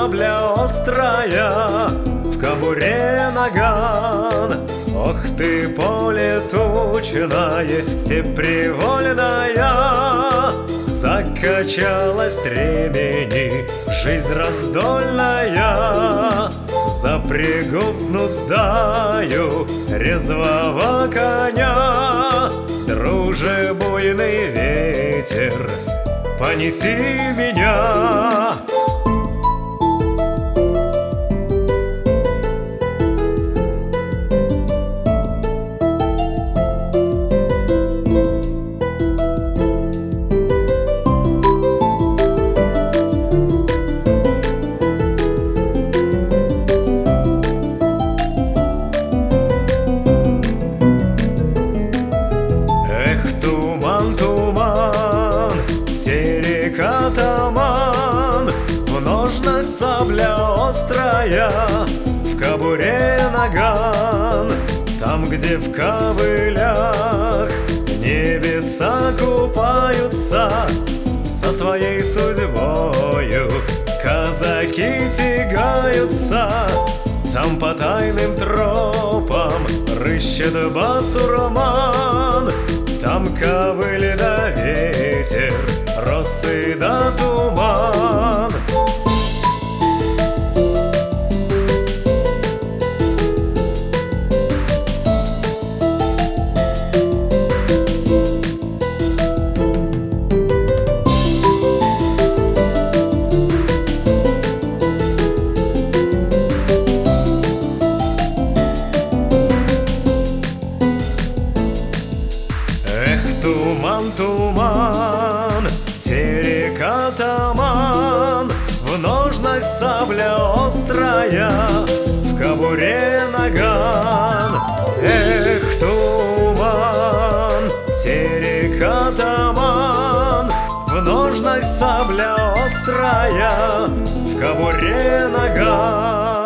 сабля острая, в кобуре наган. Ох ты, поле тучное, степь привольная, закачала стремени жизнь раздольная. Запрягу взнуздаю резвого коня, друже, буйный ветер, понеси меня. Туман, терек-атаман, в ножнах сабля острая, в кобуре наган. Там, где в ковылях небеса купаются, со своей судьбою казаки тягаются. Там по тайным тропам рыщет басурман, там ковыли да ветер, росы да туман. Туман, туман, терек-атаман, в ножнах сабля острая, в кобуре наган. Эх, туман, терек-атаман, в ножнах сабля острая, в кобуре наган.